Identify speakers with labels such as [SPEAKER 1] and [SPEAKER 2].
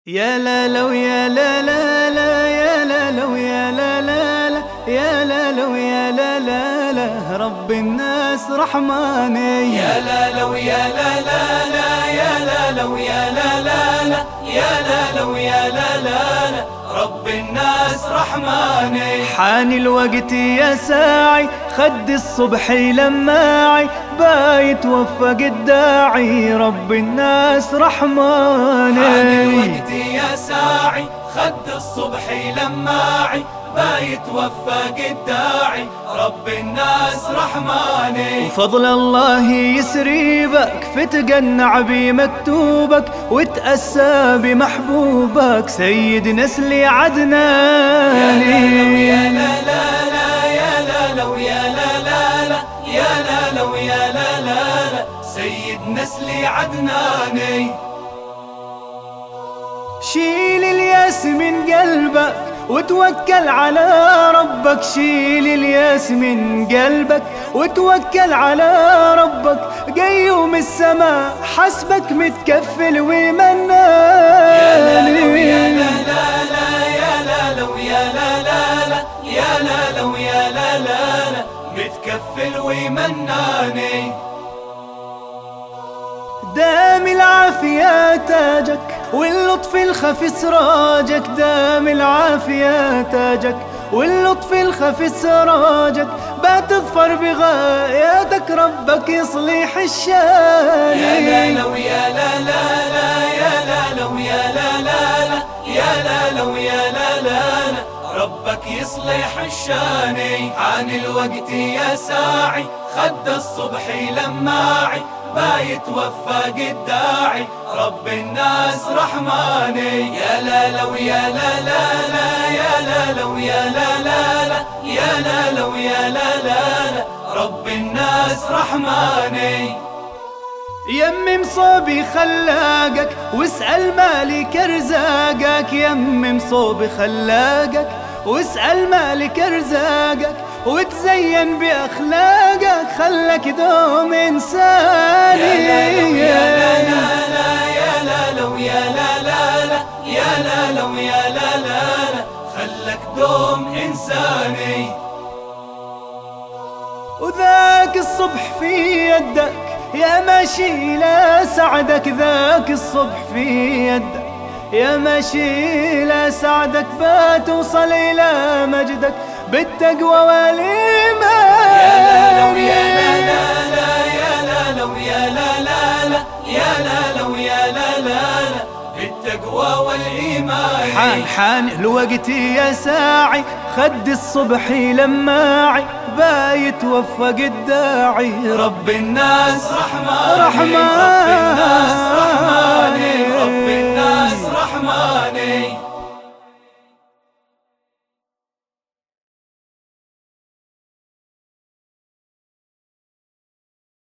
[SPEAKER 1] يا لا لو يا لا لا لا يا لا لو يا لا لا لا يا لا لو يا لا لا لا رب الناس رحماني.
[SPEAKER 2] يا لا لو يا لا لا لا يا لا لو يا لا لا لا يا لا لو يا لا لا لا رب الناس رحماني.
[SPEAKER 1] حان الوقت يا ساعي خد الصبح لماعي بايت وفق الداعي رب الناس رحماني.
[SPEAKER 2] حان الوقت يا ساعي خد الصبح لماعي بايت وفق الداعي رب الناس رحماني.
[SPEAKER 1] وفضل الله يسري بك فتقنع بمكتوبك وتأسى بمحبوبك سيد نسل عدناني.
[SPEAKER 2] يا لا لا لا يا لا لو يا لا لا لا يا لا لو يا لا لا لا سيد نسل عدناني.
[SPEAKER 1] شيل الياس من قلبك وتوكل على ربك، شيل الياس من قلبك وتوكل على ربك، قيوم السماء حسبك متكفل ومناني.
[SPEAKER 2] يا لا لو يا لا لا لا يا لا لو يا لا لا لا يا لا لو يا لا لا لا متكفل ومناني.
[SPEAKER 1] دام العافية تاجك واللطف الخفي سراجك، دام العافية تاجك واللطف الخفي سراجك، بتظفر بغاياتك ربك يصلح الشان.
[SPEAKER 2] يا لا لو يا لا لا لا يا لا لو يا لا لا لا يا لا لو يا لا لا لا ربك يصلح الشاني. عن الوقت يا ساعي خد الصبح لماعي بايت وفق الداعي رب الناس رحماني. يا لا لو يا لا لا لا يا لا لو يا لا لا لا يا لا لو يا لا لا لا رب الناس رحماني.
[SPEAKER 1] يمم صوبي خلاقك واسأل مالك ارزاقك، يمم صوبي خلاقك واسأل مالك ارزاقك، وتزين بأخلاقك خلك دوم إنساني.
[SPEAKER 2] يا لا لا يا لا لو يا لا لا لا يا لا لو يا لا لا لا خلك دوم إنساني.
[SPEAKER 1] وذاك الصبح في يدك يا ماشي لا سعدك، ذاك الصبح في يدك يا ماشي لا سعدك، بتوصل إلى مجدك بالتقوى والإيمان.
[SPEAKER 2] يا لا لو يا لا لا لا يا لا لو يا لا لا لا يا لا لو يا لا لا لا بالتقوى والإيمان.
[SPEAKER 1] حان الوقت يا ساعي خد الصبح لماعي بايت وفق الداعي
[SPEAKER 2] رب الناس رحماني.